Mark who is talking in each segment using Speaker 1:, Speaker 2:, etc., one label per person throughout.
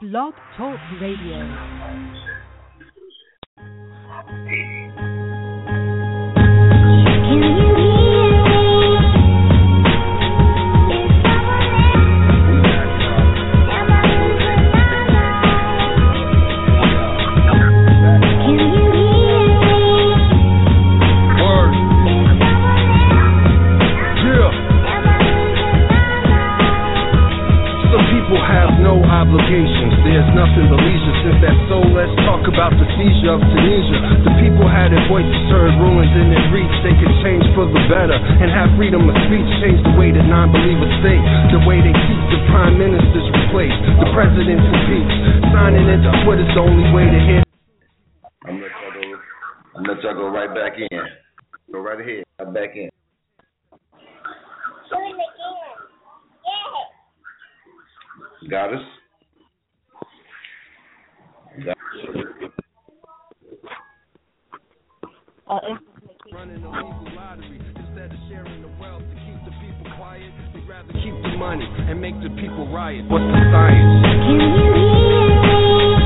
Speaker 1: Blog Talk Radio.
Speaker 2: Obligations, there's nothing but leisure since that soul. Let's talk about the seizure of Tunisia. The people had their voices heard, rulings in their reach. They could change for the better and have freedom of speech. Change the way that non-believers think, the way they keep the prime ministers replaced, the presidents impeached. Signing into Twitter's the only way to hit.
Speaker 3: I'm gonna let y'all go right back in. Go right ahead, right back in. Got us?
Speaker 2: Running a legal lottery instead of sharing the wealth to keep the people quiet. They'd rather keep the money and make the people riot. What's the science? Can you hear me?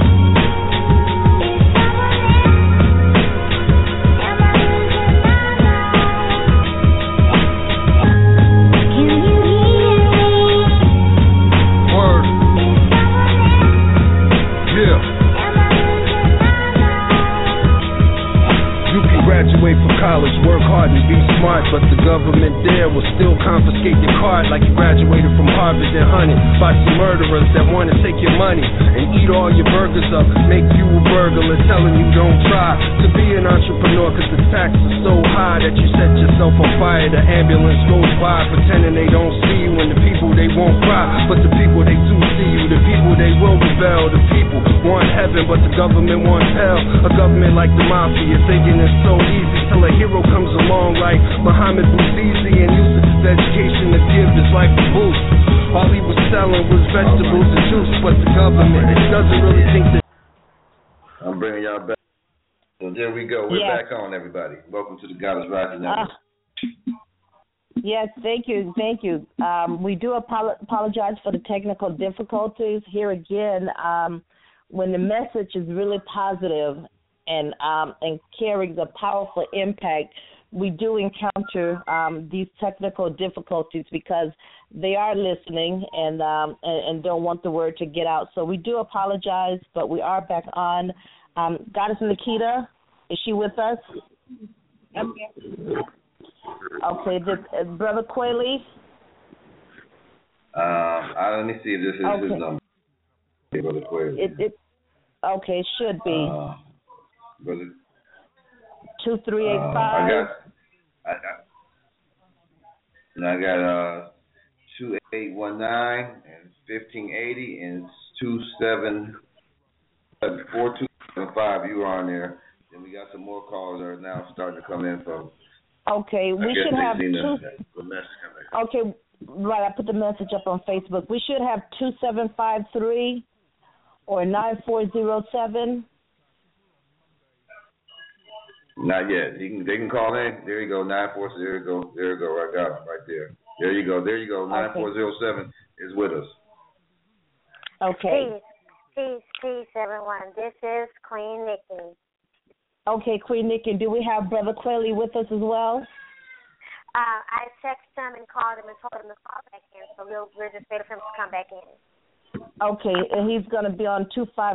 Speaker 2: Graduate from college, work hard and be smart, but the government there will still confiscate your card like you graduated from Harvard and hunted by some murderers that want to take your money and eat all your burgers up, make you a burglar, telling you don't try to be an entrepreneur because the tax is so high that you set yourself on fire. The ambulance goes by pretending they don't see you, and the people they won't cry, but the people they do see you. The people they will rebel. The people want heaven, but the government wants hell. A government like the mafia thinking it's so easy till a hero comes along like Muhammad Bouazizi and uses his education to give his life a boost. All he was selling was vegetables and juice, but the government it doesn't really think that.
Speaker 3: I'm bringing y'all back. So there we go. We're back on, everybody. Welcome to the Goddess Rising Network.
Speaker 4: Yes, thank you. We do apologize for the technical difficulties. Here again, when the message is really positive and carries a powerful impact, we do encounter these technical difficulties because they are listening and don't want the word to get out. So we do apologize, but we are back on. Goddess Nikita, is she with us? Okay, Brother Quayle?
Speaker 3: Let me see if this is his number. Okay, Brother Quayle.
Speaker 4: Okay, it should be.
Speaker 3: Brother.
Speaker 4: 2385.
Speaker 3: I got 2819 and 1580 and 4275. You are on there. Then we got some more calls that are now starting to come in from.
Speaker 4: Okay, we should have Okay, right. I put the message up on Facebook. We should have 2753 or 9407.
Speaker 3: Not yet. They can call in. There you go. 940. There you go. I got it right there. There you go. 9407 is with us.
Speaker 4: Okay.
Speaker 5: Peace, everyone. This is Queen Nikki.
Speaker 4: Okay, Queen Nikki. Do we have Brother Quayle with us as well?
Speaker 5: I texted him and called him and told him to call back in. So we're just waiting for him to come back in.
Speaker 4: Okay, and he's going to be on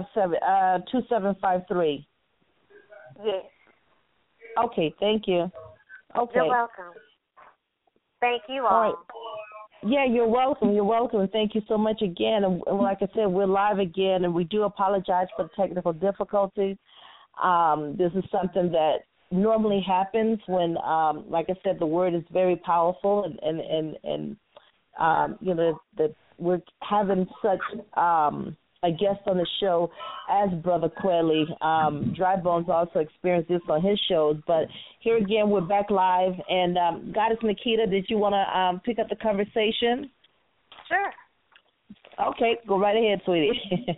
Speaker 4: 2753.
Speaker 5: Yes.
Speaker 4: Okay, thank you. Okay.
Speaker 5: You're welcome. Thank you all.
Speaker 4: All right. Yeah, you're welcome. Thank you so much again. And like I said, we're live again, and we do apologize for the technical difficulties. This is something that normally happens when, like I said, the word is very powerful, and that we're having such a guest on the show as Brother Quayle. Dry Bones also experienced this on his shows, but here again we're back live. And Goddess Nikita, did you want to pick up the conversation?
Speaker 5: Sure.
Speaker 4: Okay, go right ahead, sweetie.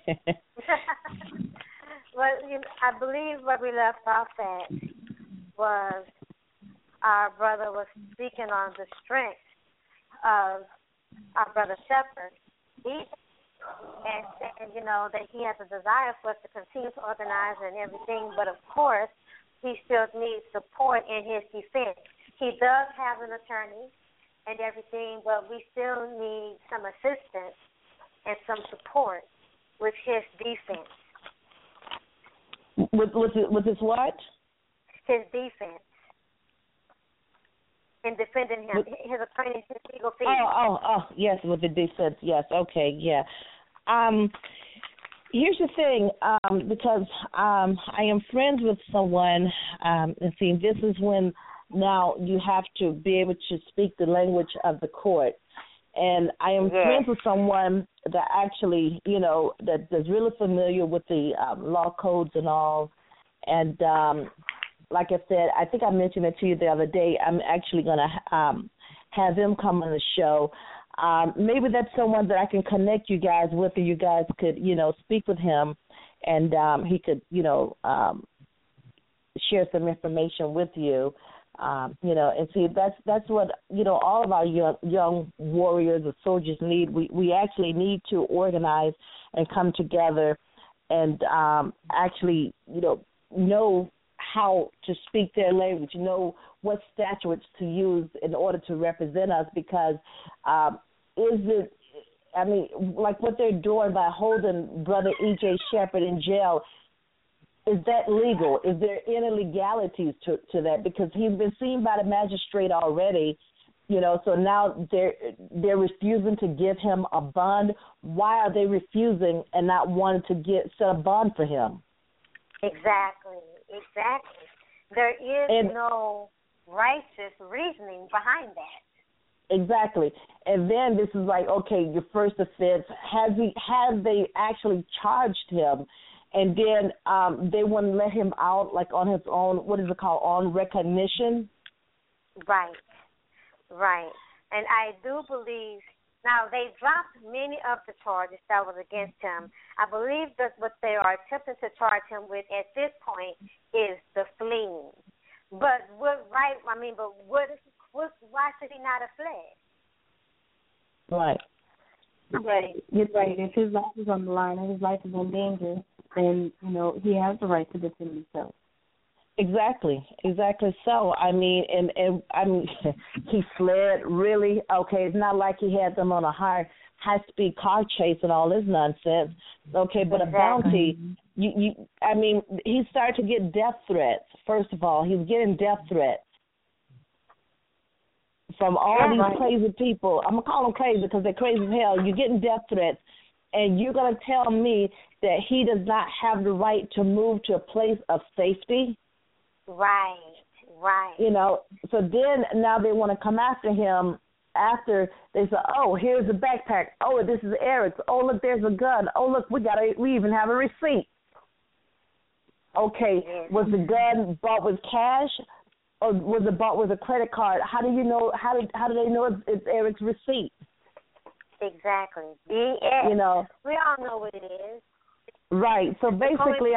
Speaker 5: Well, I believe where we left off at was our brother was speaking on the strength of our brother Shepherd. And that he has a desire for us to continue to organize and everything, but of course, he still needs support in his defense. He does have an attorney and everything, but we still need some assistance and some support with his defense.
Speaker 4: With his what?
Speaker 5: His defense. In defending him, his attorney, his legal fees.
Speaker 4: Oh, yes, with the defense, yes, okay, yeah. Here's the thing, because I am friends with someone, and see, this is when now you have to be able to speak the language of the court. And I am friends with someone that actually, that's really familiar with the law codes and all. And like I said, I think I mentioned it to you the other day. I'm actually going to have him come on the show. Maybe that's someone that I can connect you guys with, or you guys could, speak with him, and he could, share some information with you. And see, that's what, all of our young warriors or soldiers need. We actually need to organize and come together and actually, know how to speak their language, know what statutes to use in order to represent us, because like what they're doing by holding Brother E.J. Shepherd in jail, is that legal? Is there any legalities to that? Because he's been seen by the magistrate already, so now they're refusing to give him a bond. Why are they refusing and not wanting to set a bond for him?
Speaker 5: Exactly. There is no righteous reasoning behind that.
Speaker 4: Exactly. And then this is like, okay, your first offense, have they actually charged him? And then they wouldn't let him out, like, on his own, what is it called, on recognition?
Speaker 5: Right. And I do believe, now they dropped many of the charges that was against him. I believe that what they are attempting to charge him with at this point is the fleeing. But why should he not have fled?
Speaker 4: Right.
Speaker 1: You're right. If his life is on the line and his life is in danger, then, he has the right to defend himself.
Speaker 4: Exactly so. I mean, and he fled, really? Okay, it's not like he had them on a high-speed car chase and all this nonsense. Okay, but a bounty, he started to get death threats, first of all. He was getting death threats from all these crazy people. I'm going to call them crazy because they're crazy as hell. You're getting death threats, and you're going to tell me that he does not have the right to move to a place of safety?
Speaker 5: Right.
Speaker 4: So then now they want to come after him after they say, oh, here's a backpack. Oh, this is Eric's. Oh, look, there's a gun. Oh, look, we even have a receipt. Okay, was the gun bought with cash, or was it bought with a credit card? How do you know? How do they know it's Eric's receipt?
Speaker 5: Exactly. BS. We all know what it is.
Speaker 4: Right. So basically,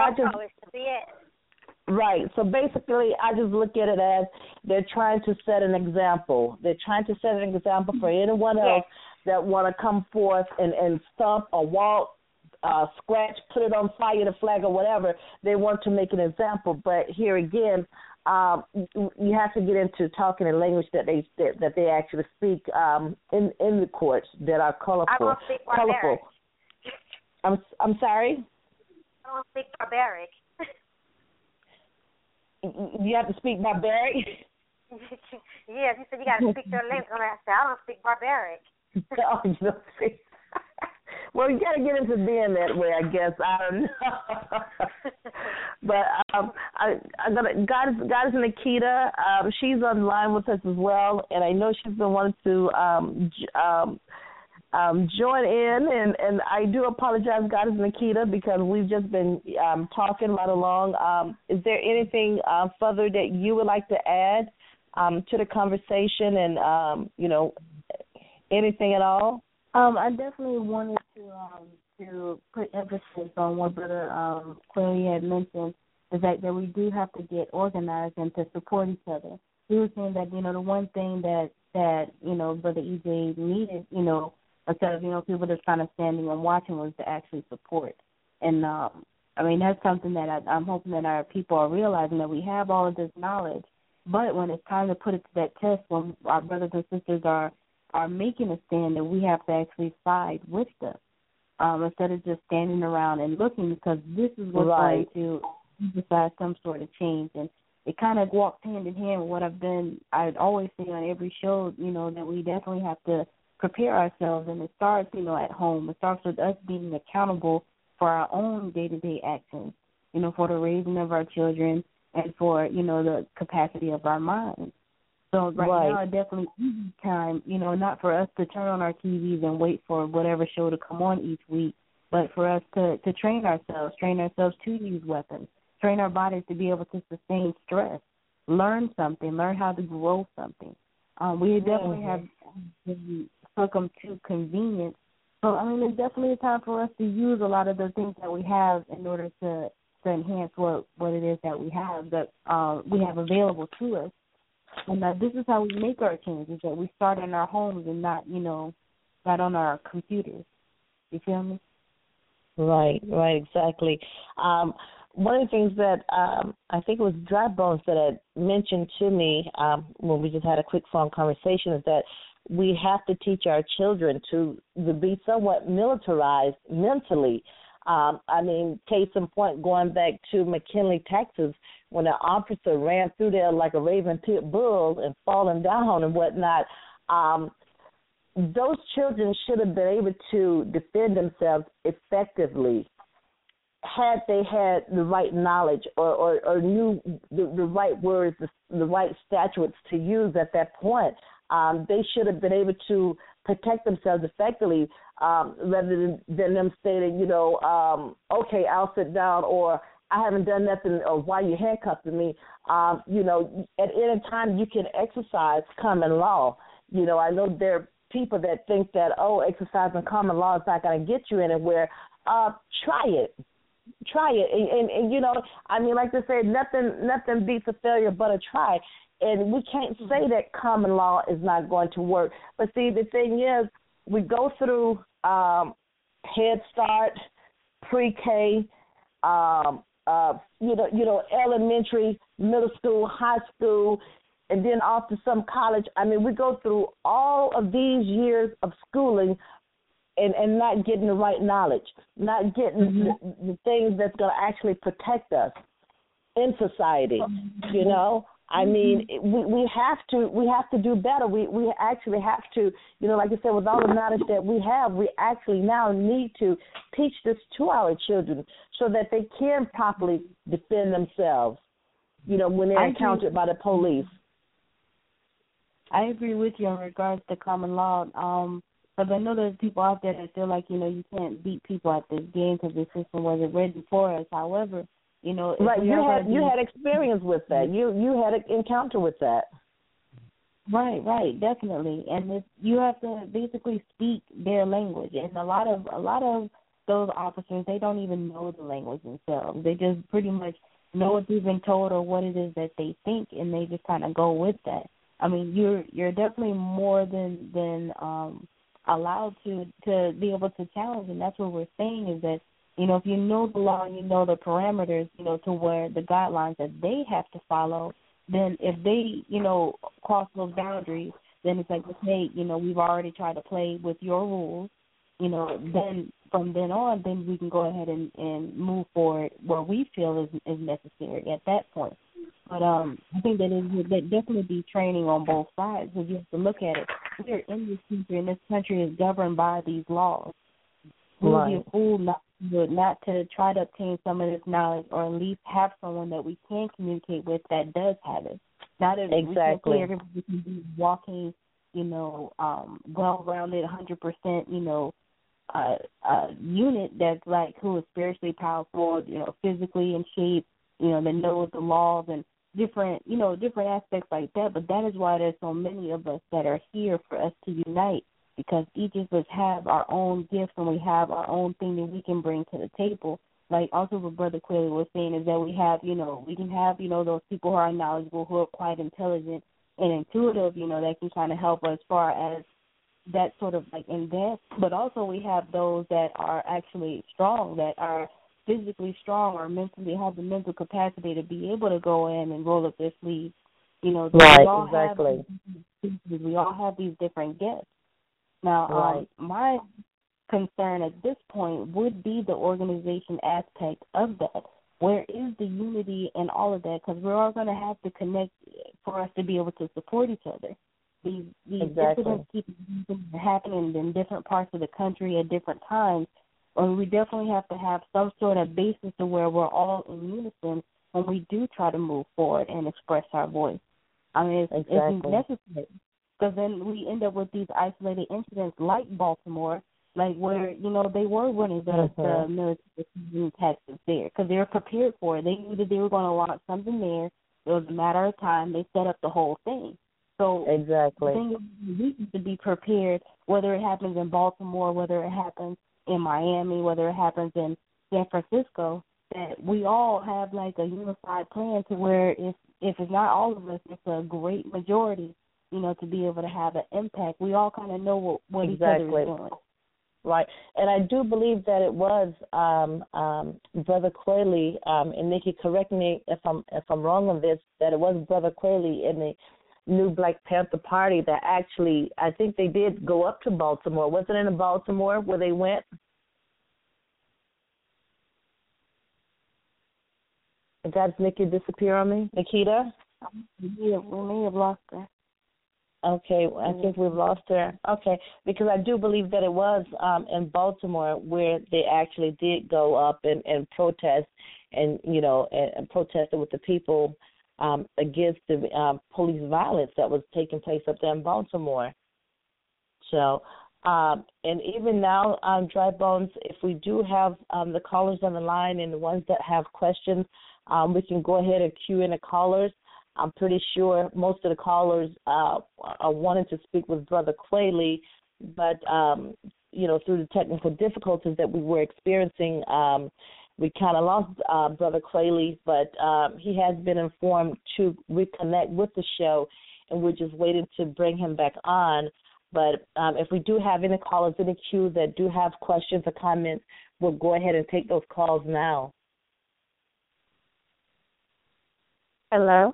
Speaker 4: I just look at it as they're trying to set an example. They're trying to set an example for anyone else that want to come forth and stomp or walk, scratch, put it on fire, the flag or whatever. They want to make an example. But here again, you have to get into talking in language that they actually speak in the courts that are colorful.
Speaker 5: I don't speak barbaric.
Speaker 4: I'm sorry?
Speaker 5: I don't speak barbaric.
Speaker 4: You have to speak barbaric?
Speaker 5: Yes, you said you got to speak your language. I said, I don't speak barbaric.
Speaker 4: Oh, you don't speak. Well, you got to get into being that way, I guess. I don't know. But I got Goddess Nikita. She's online with us as well, and I know she's been wanting to join in, and I do apologize, Goddess Nikita, because we've just been talking right along. Is there anything further that you would like to add to the conversation, and anything at all?
Speaker 1: I definitely wanted to put emphasis on what Brother Query had mentioned, the fact that we do have to get organized and to support each other. He was saying that, the one thing that Brother EJ needed, instead of, people just kind of standing and watching, was to actually support. And, that's something that I'm hoping that our people are realizing, that we have all of this knowledge, but when it's time to put it to that test, when our brothers and sisters are making a stand, that we have to actually side with them, instead of just standing around and looking, because this is what's going to emphasize some sort of change. And it kind of walks hand in hand with what I'd always say on every show, that we definitely have to prepare ourselves, and it starts, at home. It starts with us being accountable for our own day-to-day actions, for the raising of our children and for, the capacity of our minds. So right now, it definitely is time, not for us to turn on our TVs and wait for whatever show to come on each week, but for us to train ourselves to use weapons, train our bodies to be able to sustain stress, learn something, learn how to grow something. We definitely have succumbed to convenience. So, it's definitely a time for us to use a lot of the things that we have in order to enhance what it is that we have available to us. And this is how we make our changes, that we start in our homes and not on our computers. You feel me?
Speaker 4: Right, exactly. One of the things that I think it was Dry Bones that had mentioned to me when we just had a quick phone conversation is that we have to teach our children to be somewhat militarized mentally. Case in point, going back to McKinley, Texas, when an officer ran through there like a raven pit bull and falling down and whatnot, those children should have been able to defend themselves effectively had they had the right knowledge or knew the right words, the right statutes to use at that point. They should have been able to protect themselves effectively rather than them stating, okay, I'll sit down, or I haven't done nothing, or why you handcuffing me. At any time you can exercise common law. I know there are people that think that, exercising common law is not going to get you anywhere. Try it. And like they say, nothing beats a failure but a try. And we can't say that common law is not going to work. But see, the thing is, we go through Head Start, pre-K, elementary, middle school, high school, and then off to some college. We go through all of these years of schooling and not getting the right knowledge, not getting the things that's going to actually protect us in society, we have to do better. We actually have to, like I said, with all the knowledge that we have, we actually now need to teach this to our children so that they can properly defend themselves, when they're encountered by the police.
Speaker 1: I agree with you in regards to common law. But I know there's people out there that feel like, you can't beat people at this game because the system wasn't ready for us. However,
Speaker 4: right, you had experience with that. You had an encounter with that.
Speaker 1: Right, definitely. And you have to basically speak their language. And a lot of those officers, they don't even know the language themselves. They just pretty much know what they've been told or what it is that they think, and they just kind of go with that. You're definitely more than allowed to be able to challenge, and that's what we're saying is that, if you know the law and you know the parameters, to where the guidelines that they have to follow, then if they, cross those boundaries, then it's like, okay, we've already tried to play with your rules, then from then on, then we can go ahead and move forward where we feel is necessary at that point. But I think that definitely be training on both sides, because you have to look at it. We are in this country, and this country is governed by these laws. We would be a fool not to try to obtain some of this knowledge, or at least have someone that we can communicate with that does have it. Not that exactly everybody can be walking, well-rounded, 100%, unit that's like who is spiritually powerful, physically in shape, that knows the laws and different aspects like that. But that is why there's so many of us that are here for us to unite, because each of us have our own gifts and we have our own thing that we can bring to the table. Like also what Brother Quilly was saying is that we have, we can have, those people who are knowledgeable, who are quite intelligent and intuitive, that can kind of help us as far as, that sort of like in dance, but also we have those that are actually strong, that are physically strong or mentally have the mental capacity to be able to go in and roll up their sleeves. You know,
Speaker 4: right,
Speaker 1: we all
Speaker 4: exactly.
Speaker 1: we all have these different gifts. Now,
Speaker 4: Right.
Speaker 1: my concern at this point would be the organization aspect of that. Where is the unity and all of that? Because we're all going to have to connect for us to be able to support each other. These
Speaker 4: Exactly.
Speaker 1: incidents keep happening in different parts of the country at different times, and we definitely have to have some sort of basis to where we're all in unison when we do try to move forward and express our voice. I mean, it's necessary, because then we end up with these isolated incidents like Baltimore, like where, you know, they were running the military tactics there because they were prepared for it. They knew that they were going to launch something there. It was a matter of time. They set up the whole thing. So
Speaker 4: exactly.
Speaker 1: the thing is, we need to be prepared, whether it happens in Baltimore, whether it happens in Miami, whether it happens in San Francisco, that we all have like a unified plan to where if it's not all of us, it's a great majority, you know, to be able to have an impact. We all kind of know what each other is doing.
Speaker 4: Right, and I do believe that it was Brother Quayle, and Nikki, correct me if I'm wrong on this, that it was Brother Quayle in the New Black Panther Party that actually, I think they did go up to Baltimore. Wasn't it in Baltimore where they went? Did Nikki disappear on me? Nikita?
Speaker 1: Yeah, we may have lost her.
Speaker 4: Okay, I think we've lost her. Okay, because I do believe that it was in Baltimore where they actually did go up and protest and, you know, and protested with the people against the police violence that was taking place up there in Baltimore. So, and even now, Dry Bones, if we do have the callers on the line and the ones that have questions, we can go ahead and queue in the callers. I'm pretty sure most of the callers are wanting to speak with Brother Quayle, but, you know, through the technical difficulties that we were experiencing, we kind of lost Brother Quayle, but he has been informed to reconnect with the show, and we're just waiting to bring him back on. But if we do have any callers in the queue that do have questions or comments, we'll go ahead and take those calls now.
Speaker 6: Hello?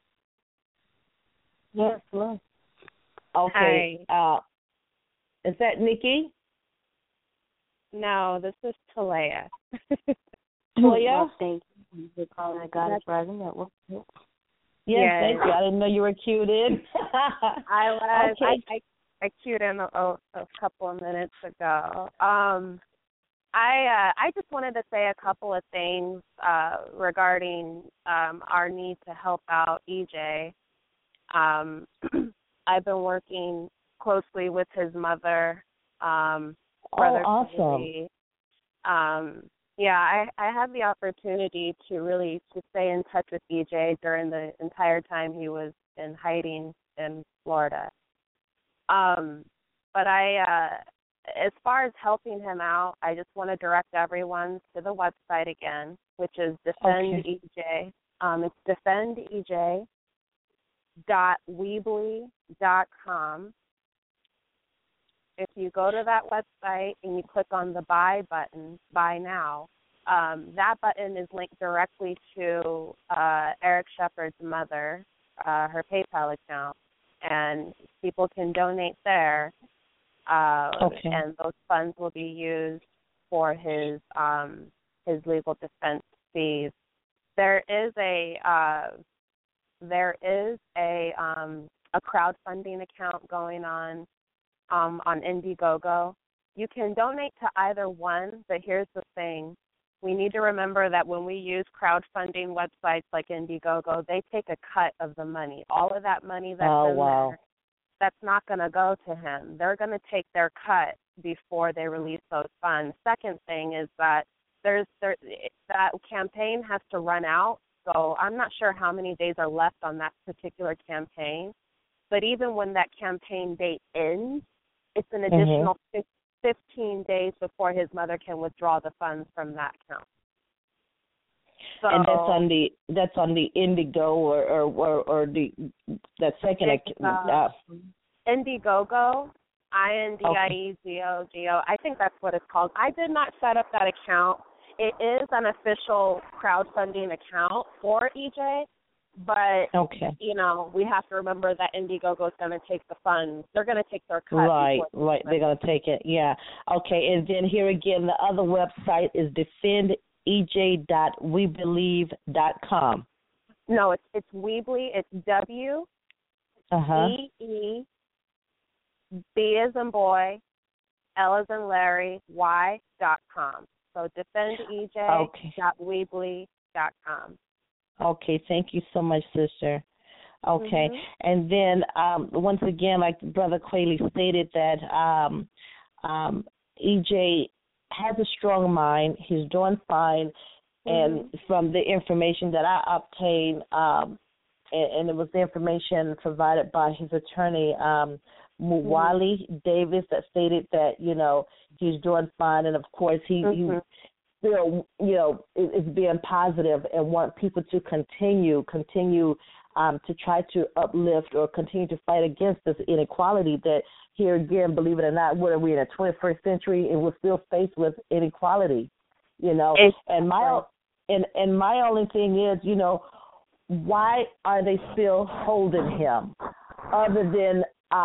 Speaker 1: Yes, hello.
Speaker 4: Okay.
Speaker 6: Hi.
Speaker 4: Is that Nikki?
Speaker 6: No, this is Talea.
Speaker 4: Toya?
Speaker 1: Thank you for calling the Goddess Rising Network.
Speaker 4: Yes, thank you. I didn't know you were queued in.
Speaker 6: I was.
Speaker 4: Okay.
Speaker 6: I queued in a couple of minutes ago. I just wanted to say a couple of things regarding our need to help out EJ. I've been working closely with his mother, Brother
Speaker 4: awesome.
Speaker 6: Yeah, I had the opportunity to stay in touch with EJ during the entire time he was in hiding in Florida. But as far as helping him out, I just want to direct everyone to the website again, which is Defend EJ. It's defendej.weebly.com. If you go to that website and you click on the buy button, buy now, that button is linked directly to Eric Shepard's mother, her PayPal account, and people can donate there, and those funds will be used for his legal defense fees. There is a crowdfunding account going on Indiegogo. You can donate to either one, but here's the thing. We need to remember that when we use crowdfunding websites like Indiegogo, they take a cut of the money. All of that money that's in there, that's not going to go to him. They're going to take their cut before they release those funds. Second thing is that that campaign has to run out, so I'm not sure how many days are left on that particular campaign. But even when that campaign date ends, it's an additional 15 days before his mother can withdraw the funds from that account. So,
Speaker 4: and that's on the Indigo or that second account.
Speaker 6: Indiegogo. INDIEGOGO. I think that's what it's called. I did not set up that account. It is an official crowdfunding account for EJ, but, you know, we have to remember that Indiegogo is going to take the funds. They're going to take their cut.
Speaker 4: Right. They're going to take it, yeah. Okay, and then here again, the other website is defendej.webelieve.com.
Speaker 6: No, it's Weebly. It's W-E-E, B as in boy, L as in Larry, Y.com. So defendej.weebly.com.
Speaker 4: Okay, thank you so much, sister. Okay, and then once again, like Brother Qualey stated, that EJ has a strong mind. He's doing fine, and from the information that I obtained, and it was the information provided by his attorney, Muwali Davis, that stated that, you know, he's doing fine, and of course he still, you know, is being positive and want people to continue to try to uplift or continue to fight against this inequality that here again, believe it or not, what are we in the 21st century, and we're still faced with inequality, you know. And my only thing is, you know, why are they still holding him? Other than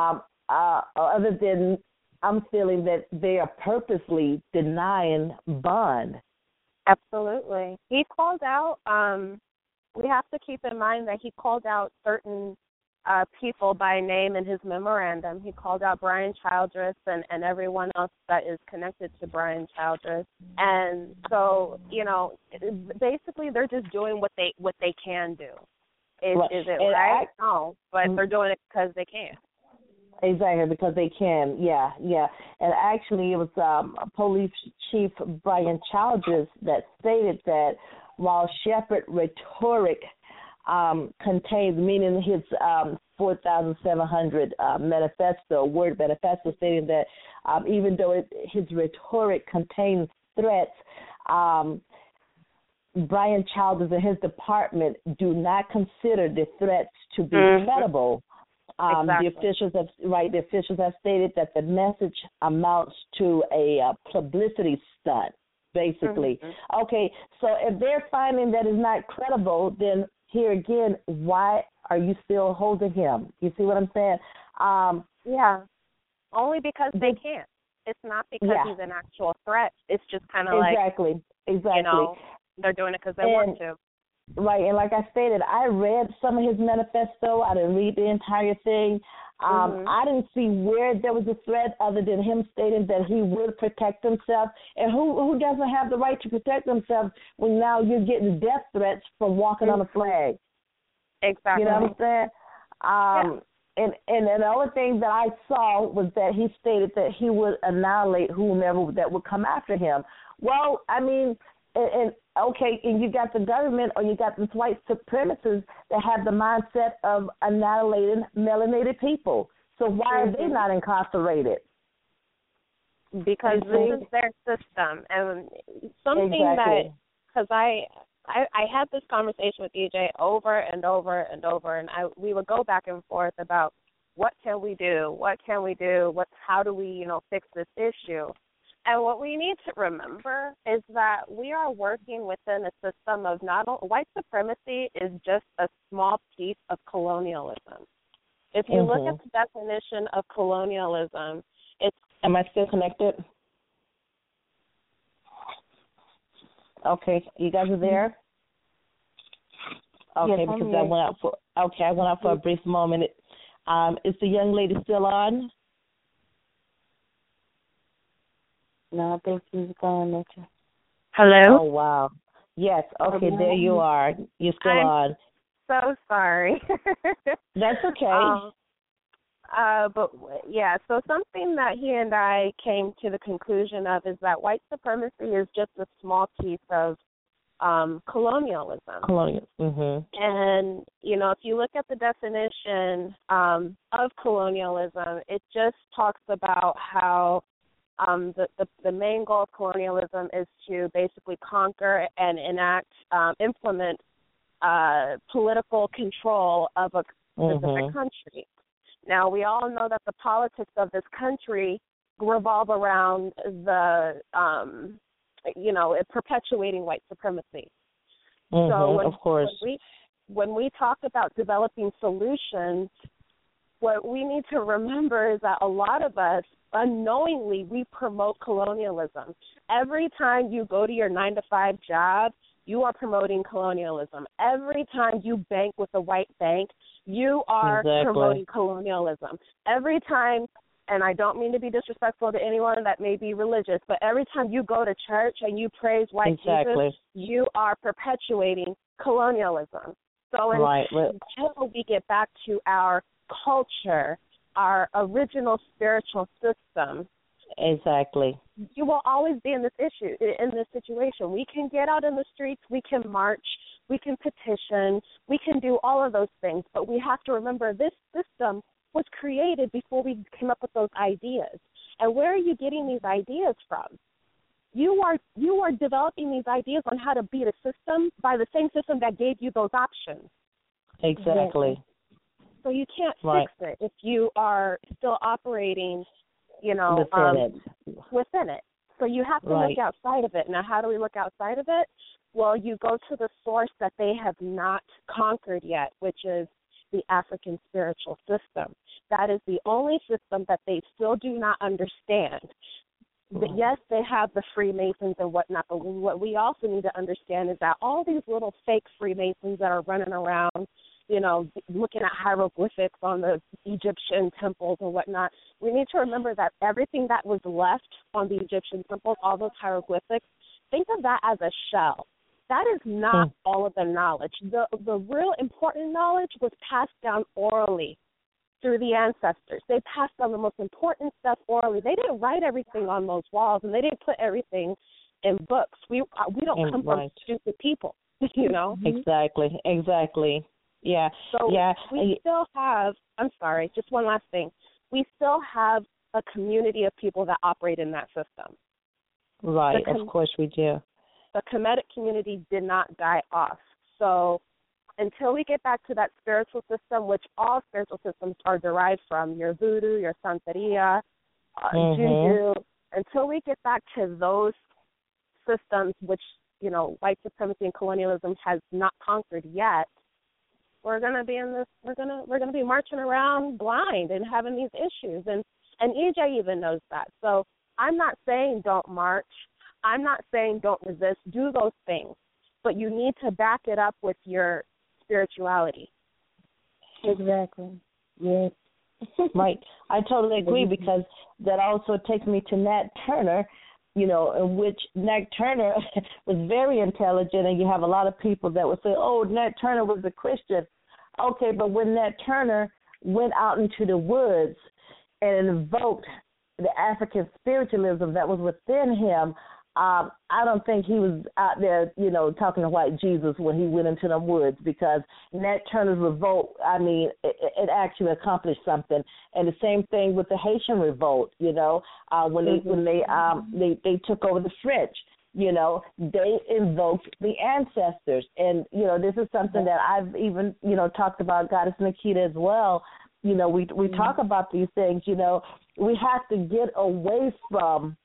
Speaker 4: I'm feeling that they are purposely denying bond.
Speaker 6: Absolutely. He called out, we have to keep in mind that he called out certain people by name in his memorandum. He called out Brian Childress and everyone else that is connected to Brian Childress. And so, you know, basically they're just doing what they can do. Is it right? No, but they're doing it because they can.
Speaker 4: Exactly, because they can, yeah. And actually it was Police Chief Brian Childress that stated that while Shepherd rhetoric contains, meaning his 4,700 word manifesto, stating that even though his rhetoric contains threats, Brian Childress and his department do not consider the threats to be credible.
Speaker 6: Exactly.
Speaker 4: The officials have stated that the message amounts to a publicity stunt, basically. Okay, so if they're finding that it's not credible, then here again, why are you still holding him? You see what I'm saying?
Speaker 6: Yeah, only because they can't. It's not because he's an actual threat. It's just kind of
Speaker 4: exactly.
Speaker 6: You know, they're doing it because they want to.
Speaker 4: Right, and like I stated, I read some of his manifesto. I didn't read the entire thing. I didn't see where there was a threat other than him stating that he would protect himself. And who doesn't have the right to protect themselves when now you're getting death threats from walking on a flag?
Speaker 6: Exactly.
Speaker 4: You know what I'm saying? And the only thing that I saw was that he stated that he would annihilate whomever that would come after him. Well, I mean, and you got the government or you got these white supremacists that have the mindset of annihilating melanated people. So why are they not incarcerated?
Speaker 6: Because this is their system. And something that, because I had this conversation with EJ over and over and over, and we would go back and forth about what can we do, how do we, you know, fix this issue. And what we need to remember is that we are working within a system of white supremacy is just a small piece of colonialism. If you look at the definition of colonialism, it's...
Speaker 4: Am I still connected? Okay, you guys are there? Okay,
Speaker 1: yes,
Speaker 4: because I went out for a brief moment. Is the young lady still on?
Speaker 1: No, I think she's gone, Mitchell.
Speaker 6: Hello?
Speaker 4: Oh, wow. Yes, okay, there you are. You're still on.
Speaker 6: So sorry.
Speaker 4: That's okay.
Speaker 6: But, yeah, so something that he and I came to the conclusion of is that white supremacy is just a small piece of colonialism. And, you know, if you look at the definition of colonialism, it just talks about how the main goal of colonialism is to basically conquer and implement political control of a specific country. Now, we all know that the politics of this country revolve around the, perpetuating white supremacy. So
Speaker 4: of course.
Speaker 6: When we talk about developing solutions, what we need to remember is that a lot of us, unknowingly, we promote colonialism. Every time you go to your 9-to-5 job, you are promoting colonialism. Every time you bank with a white bank, you are promoting colonialism. Every time, and I don't mean to be disrespectful to anyone that may be religious, but every time you go to church and you praise white Jesus, you are perpetuating colonialism. So until we get back to our culture, our original spiritual system, you will always be in this situation. We can get out in the streets, we can march, we can petition, we can do all of those things, but we have to remember this system was created before we came up with those ideas. And where are you getting these ideas from? You are developing these ideas on how to beat a system by the same system that gave you those options.
Speaker 4: Exactly.
Speaker 6: So you can't fix it if you are still operating, within it. So you have to look outside of it. Now, how do we look outside of it? Well, you go to the source that they have not conquered yet, which is the African spiritual system. That is the only system that they still do not understand. But yes, they have the Freemasons and whatnot, but what we also need to understand is that all these little fake Freemasons that are running around, looking at hieroglyphics on the Egyptian temples and whatnot, we need to remember that everything that was left on the Egyptian temples, all those hieroglyphics, think of that as a shell. That is not all of the knowledge. The real important knowledge was passed down orally through the ancestors. They passed on the most important stuff orally. They didn't write everything on those walls, and they didn't put everything in books. We don't come from stupid people,
Speaker 4: Exactly. Yeah.
Speaker 6: So we still have, I'm sorry, just one last thing. We still have a community of people that operate in that system.
Speaker 4: Right, of course we do.
Speaker 6: The Kemetic community did not die off. So until we get back to that spiritual system, which all spiritual systems are derived from, your voodoo, your Santeria, juju, until we get back to those systems, which, white supremacy and colonialism has not conquered yet, we're going to be in this. We're going to be marching around blind and having these issues, and EJ even knows that. So I'm not saying don't march. I'm not saying don't resist. Do those things, but you need to back it up with your spirituality.
Speaker 1: Exactly. Yes.
Speaker 4: Right. I totally agree, because that also takes me to Nat Turner, in which Nat Turner was very intelligent, and you have a lot of people that would say, oh, Nat Turner was a Christian. Okay, but when Nat Turner went out into the woods and invoked the African spiritualism that was within him, I don't think he was out there, talking to white Jesus when he went into the woods, because Nat Turner's revolt, it actually accomplished something. And the same thing with the Haitian revolt, when they took over the French, they invoked the ancestors. And, this is something that I've even, talked about, Goddess Nikita, as well. We talk about these things, we have to get away from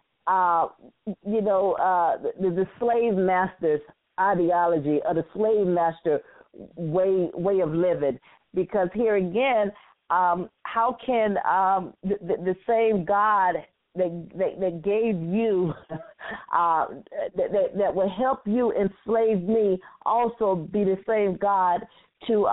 Speaker 4: the slave master's ideology, or the slave master way of living. Because here again, how can the same God that gave you, that will help you enslave me, also be the same God to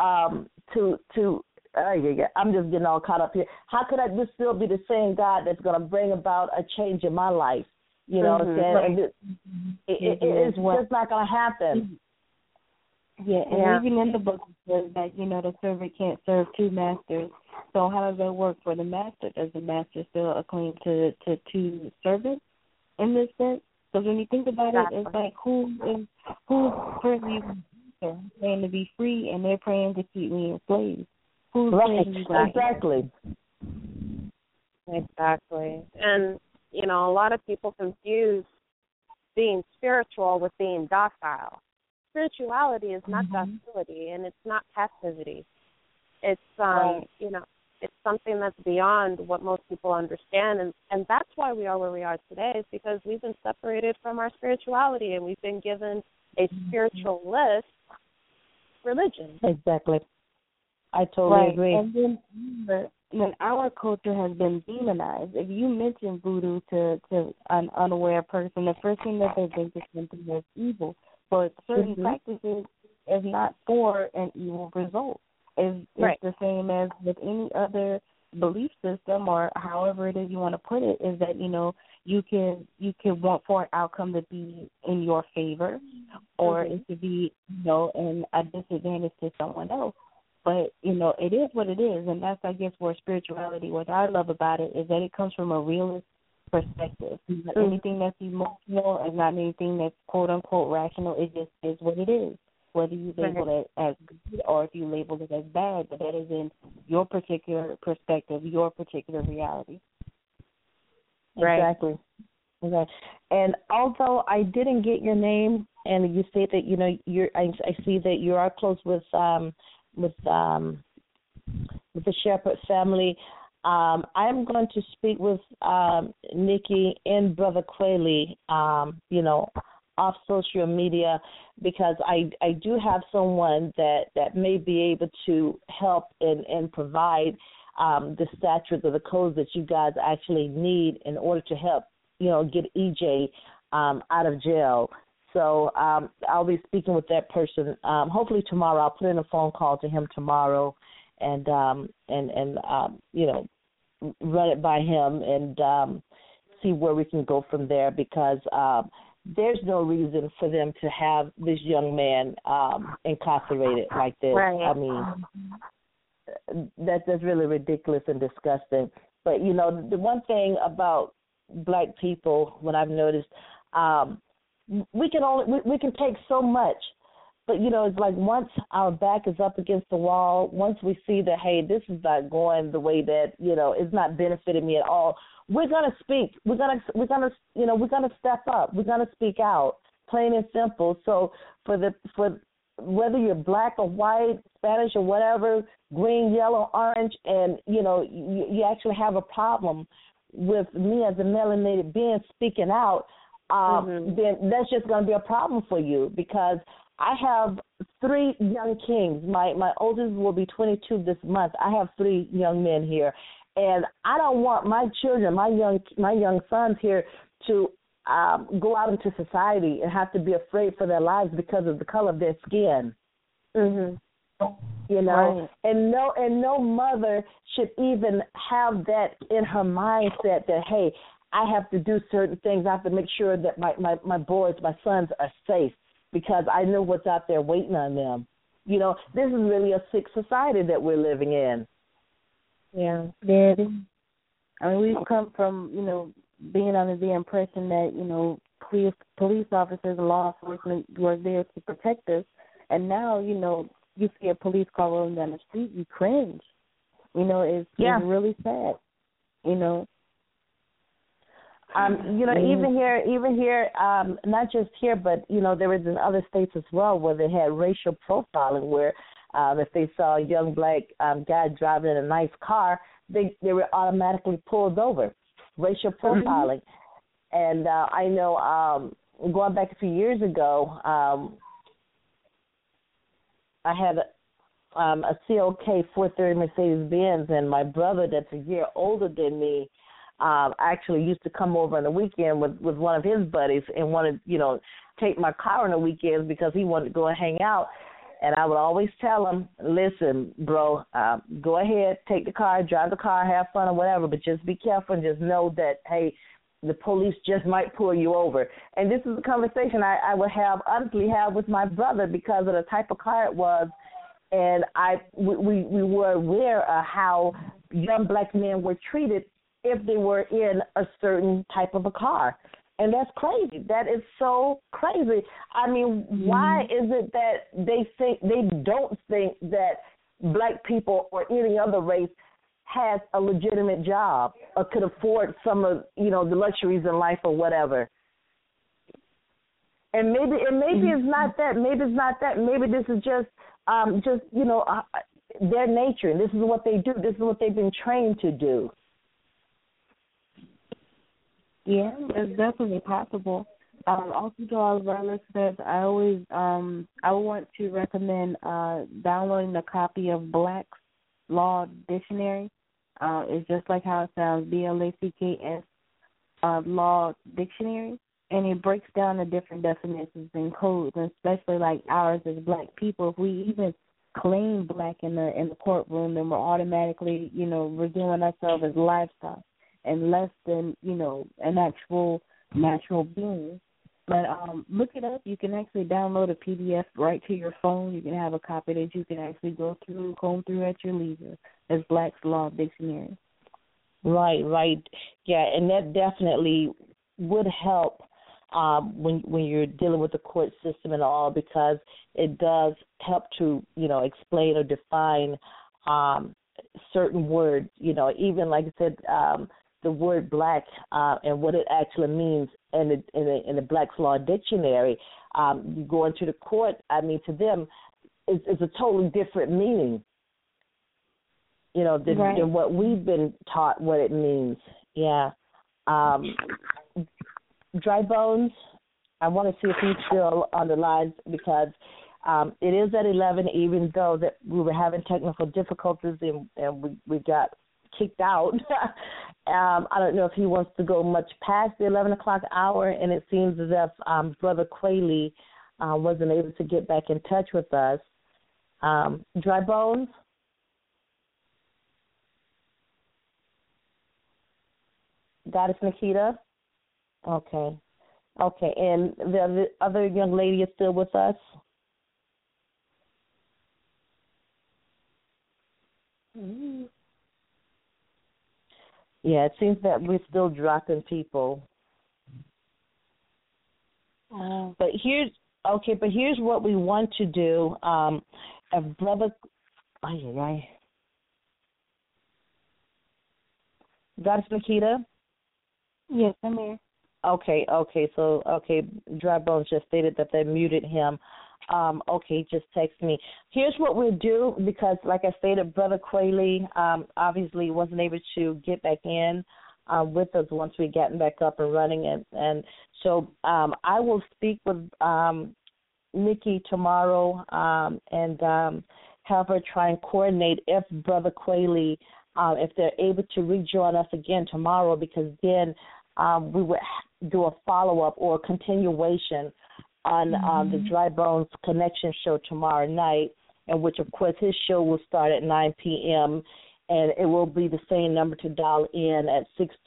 Speaker 4: I'm just getting all caught up here. How could this still be the same God that's going to bring about a change in my life? You know what I'm saying?
Speaker 1: Right.
Speaker 4: It's just not going to happen.
Speaker 1: Yeah, and even in the book it says that, the servant can't serve two masters. So how does that work for the master? Does the master still claim to two servants in this sense? Because when you think about it, it's like who's currently praying to be free, and they're praying to keep me enslaved. Who's
Speaker 4: Exactly.
Speaker 6: And, a lot of people confuse being spiritual with being docile. Spirituality is not docility, and it's not passivity. It's, it's something that's beyond what most people understand, and that's why we are where we are today, is because we've been separated from our spirituality, and we've been given a spiritualist religion.
Speaker 4: Exactly. I totally agree.
Speaker 1: And then our culture has been demonized. If you mention voodoo to an unaware person, the first thing that they think is something that's evil. But certain practices is not for an evil result. It's the same as with any other belief system, or however it is you want to put it, is that, you can want for an outcome to be in your favor, or it to be, in a disadvantage to someone else. But, it is what it is, and that's, I guess, where spirituality, what I love about it, is that it comes from a realist perspective. Anything that's emotional is not anything that's quote-unquote rational. It just is what it is, whether you label it as good or if you label it as bad, but that is in your particular perspective, your particular reality.
Speaker 4: Exactly. Okay. And although I didn't get your name, and you say that, I see that you are close with the Shepherd family. I'm going to speak with Nikki and Brother Quayle, off social media, because I do have someone that may be able to help and provide the statutes or the codes that you guys actually need in order to help, get EJ out of jail. So I'll be speaking with that person hopefully tomorrow. I'll put in a phone call to him tomorrow, and run it by him and see where we can go from there, because there's no reason for them to have this young man incarcerated like this.
Speaker 6: Right.
Speaker 4: I mean, that's really ridiculous and disgusting. But, the one thing about black people, what I've noticed, we can take so much, but it's like once our back is up against the wall, once we see that, hey, this is not going the way that it's not benefiting me at all, we're gonna speak. We're gonna step up. We're gonna speak out, plain and simple. So for whether you're black or white, Spanish or whatever, green, yellow, orange, and you actually have a problem with me as a melanated being speaking out, then that's just going to be a problem for you, because I have 3 young kings. My oldest will be 22 this month. I have 3 young men here, and I don't want my children, my young sons here, to go out into society and have to be afraid for their lives because of the color of their skin. Right. And no mother should even have that in her mindset that, hey, I have to do certain things. I have to make sure that my boys, my sons are safe, because I know what's out there waiting on them. This is really a sick society that we're living in.
Speaker 1: Yeah. I mean, we've come from, being under the impression that, police officers and law enforcement were there to protect us. And now, you see a police car rolling down the street, you cringe. It's really sad,
Speaker 4: Even here, not just here, but there is in other states as well where they had racial profiling, where if they saw a young black guy driving in a nice car, they were automatically pulled over. Racial profiling, and I know going back a few years ago, I had a CLK 430 Mercedes-Benz, and my brother, that's a year older than me, actually used to come over on the weekend with one of his buddies and wanted, take my car on the weekends because he wanted to go and hang out. And I would always tell him, listen, bro, go ahead, take the car, drive the car, have fun or whatever, but just be careful and just know that, hey, the police just might pull you over. And this is a conversation I would honestly have with my brother because of the type of car it was. And we were aware of how young black men were treated if they were in a certain type of a car. And that's crazy. That is so crazy. I mean, why is it that they don't think that black people or any other race has a legitimate job or could afford some of, the luxuries in life or whatever? And maybe it's not that. Maybe it's not that. Maybe this is just their nature, and this is what they do. This is what they've been trained to do.
Speaker 1: Yeah, it's definitely possible. Also, to all of our listeners, I want to recommend downloading a copy of Black's Law Dictionary. It's just like how it sounds, BLACKS Law Dictionary, and it breaks down the different definitions and codes, and especially like ours as Black people. If we even claim Black in the courtroom, then we're automatically, we're doing ourselves as livestock and less than, an actual natural being. But look it up. You can actually download a PDF right to your phone. You can have a copy that you can actually comb through at your leisure as Black's Law Dictionary.
Speaker 4: Right. Yeah, and that definitely would help when you're dealing with the court system and all, because it does help to, explain or define certain words, even like I said, the word Black and what it actually means in the Black's Law Dictionary. You go into the court, to them, it's a totally different meaning, than what we've been taught what it means. Yeah. Dry Bones, I want to see if he's still on the line, because it is at 11, even though that we were having technical difficulties and we got kicked out. I don't know if he wants to go much past the 11 o'clock hour, and it seems as if Brother Quayle wasn't able to get back in touch with us. Dry Bones? Goddess Nikita? Okay, and the other young lady is still with us? Mm-hmm. Yeah, it seems that we're still dropping people. But here's what we want to do. If Brother, Goddess Nikita?
Speaker 1: Yes, I'm here.
Speaker 4: Okay, so Dry Bones just stated that they muted him. Just text me. Here's what we'll do, because like I stated, Brother Quayle obviously wasn't able to get back in with us once we gotten back up and running, and so I will speak with Nikki tomorrow and have her try and coordinate if Brother Quayle, if they're able to rejoin us again tomorrow, because then we would do a follow-up or a continuation on the Dry Bones Connection show tomorrow night, in which, of course, his show will start at 9 p.m., and it will be the same number to dial in at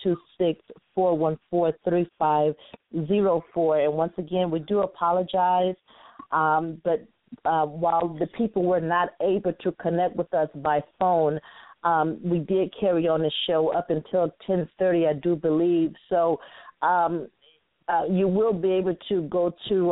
Speaker 4: 626-414-3504. And once again, we do apologize, but while the people were not able to connect with us by phone, we did carry on the show up until 10:30, I do believe. So you will be able to go to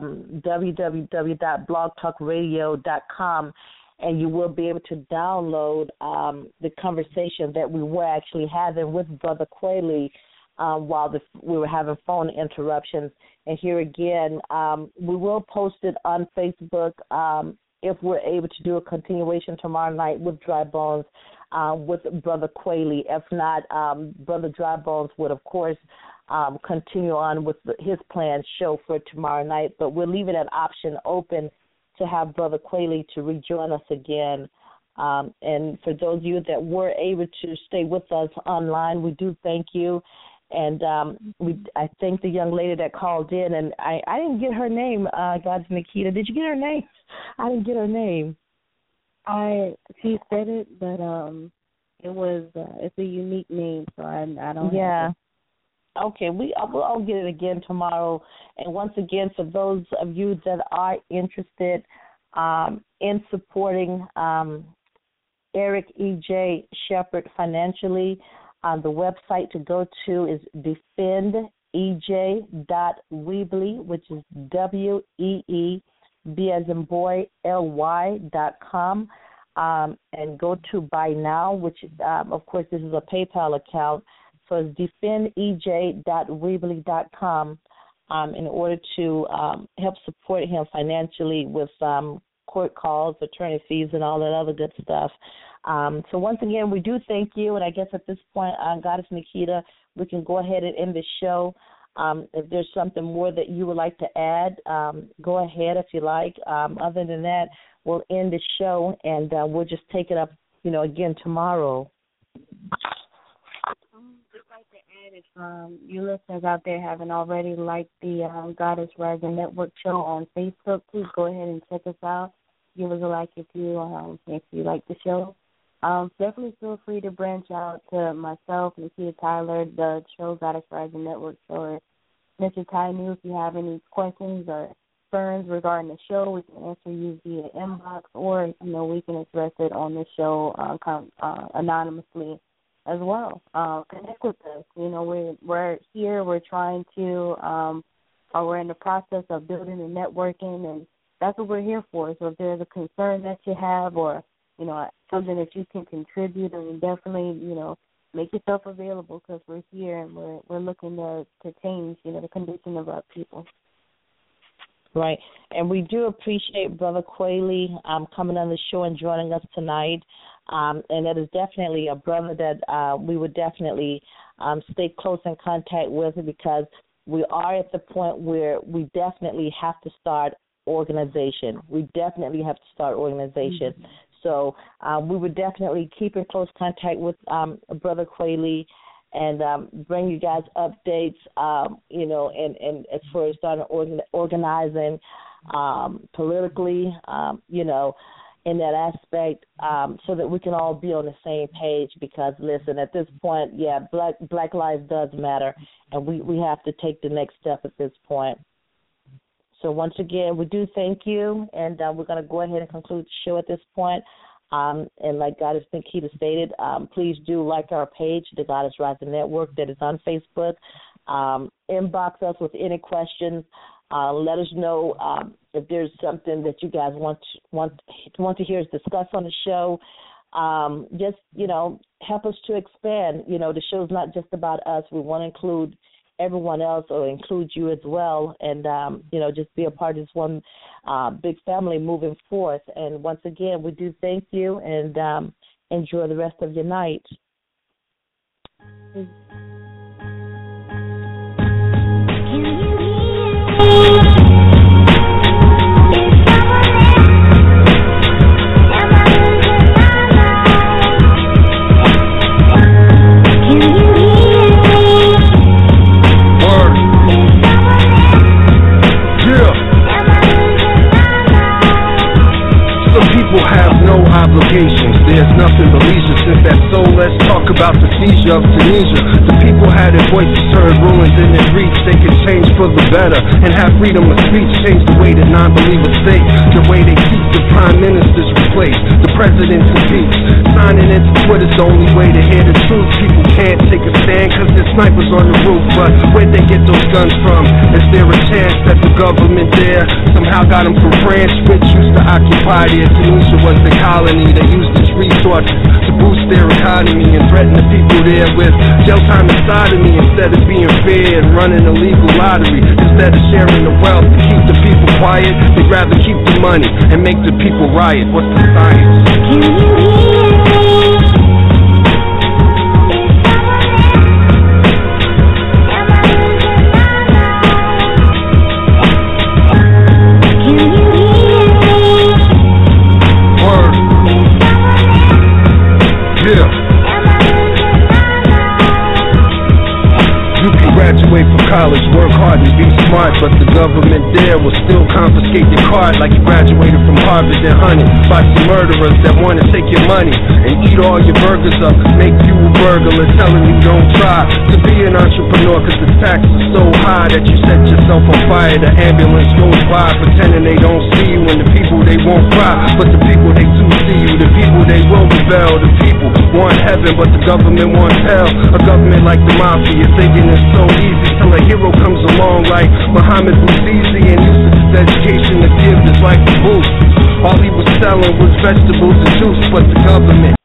Speaker 4: www.blogtalkradio.com, and you will be able to download the conversation that we were actually having with Brother Quayle while we were having phone interruptions. And here again, we will post it on Facebook if we're able to do a continuation tomorrow night with Dry Bones, with Brother Quayle. If not, Brother Dry Bones would, of course, continue on with his planned show for tomorrow night. But we're leaving that option open to have Brother Quayle to rejoin us again. And for those of you that were able to stay with us online, we do thank you. And I thank the young lady that called in, and I didn't get her name, Goddess Nikita. Did you get her name? I didn't get her name.
Speaker 1: She said it, but it's a unique name, so I don't.
Speaker 4: Yeah.
Speaker 1: Have it.
Speaker 4: Okay, I'll get it again tomorrow. And once again, for those of you that are interested in supporting Eric E.J. Shepherd financially, the website to go to is defendej.weebly, which is WEEB as in boy, LY.com, and go to Buy Now, which, of course, this is a PayPal account. So it's defendej.weebly.com in order to help support him financially with court calls, attorney fees, and all that other good stuff. So once again, we do thank you, and I guess at this point, Goddess Nikita, we can go ahead and end the show. If there's something more that you would like to add, go ahead if you like. Other than that, we'll end the show, and we'll just take it up, again tomorrow.
Speaker 1: Just like to add, if you listeners out there haven't already liked the Goddess Rising Network show on Facebook, please go ahead and check us out. Give us a like if you like the show. Definitely feel free to branch out to myself, Nikita Tyler, the show Goddess Rising Network show, or Mr. Ty New. If you have any questions or concerns regarding the show, we can answer you via inbox, or we can address it on the show anonymously as well. Connect with us. We're here. We're trying to. We're in the process of building and networking, and that's what we're here for. So if there's a concern that you have, or something that you can contribute, and definitely make yourself available, because we're here and we're looking to change the condition of our people.
Speaker 4: Right, and we do appreciate Brother Quayle coming on the show and joining us tonight. And that is definitely a brother that we would definitely stay close in contact with, because we are at the point where we definitely have to start organization. Mm-hmm. So we would definitely keep in close contact with Brother Quayle and bring you guys updates, and as far as starting organizing politically, in that aspect, so that we can all be on the same page. Because, listen, at this point, Black lives does matter, and we have to take the next step at this point. So once again, we do thank you, and we're going to go ahead and conclude the show at this point. And like Goddess Nikita stated, please do like our page, the Goddess Rising Network, that is on Facebook. Inbox us with any questions. Let us know if there's something that you guys want to hear us discuss on the show. Just help us to expand. The show's not just about us. We want to include everyone else, or include you as well, and just be a part of this one big family moving forth. And once again, we do thank you, and enjoy the rest of your night.
Speaker 2: People have no obligations, there's nothing but leisure. Since that soul, let's talk about the seizure of Tunisia. The people had their voices heard, rulings in their reach. They can change for the better and have freedom of speech. Change the way that non-believers think, the way they keep the prime ministers replaced, the presidents impeached. Signing into Twitter's the only way to hear the truth. People can't take a stand cause there's snipers on the roof. But where'd they get those guns from? Is there a chance that the government there somehow got them from France, which used to occupy their Tunisia was the colony. They used its resources to boost their economy and threaten the people there with jail time and sodomy. Instead of being fair and running a legal lottery, instead of sharing the wealth to keep the people quiet, they'd rather keep the money and make the people riot. What's the science? Can you hear me? Graduate from college, work hard and be smart, but the government there will still confiscate your card like you graduated from Harvard and hunted by some murderers that want to take your money and eat all your burgers up, make you a burglar, telling you don't try to be an entrepreneur because the taxes are so high that you set yourself on fire. The ambulance goes by pretending they don't see you, and the people they won't cry, but the people they do see you. The people they will rebel. The people want heaven, but the government wants hell. A government like the mafia thinking it's so easy till a hero comes along like Muhammad Bouazizi and uses his education to give his life a boost. All he was selling was vegetables and juice, but the government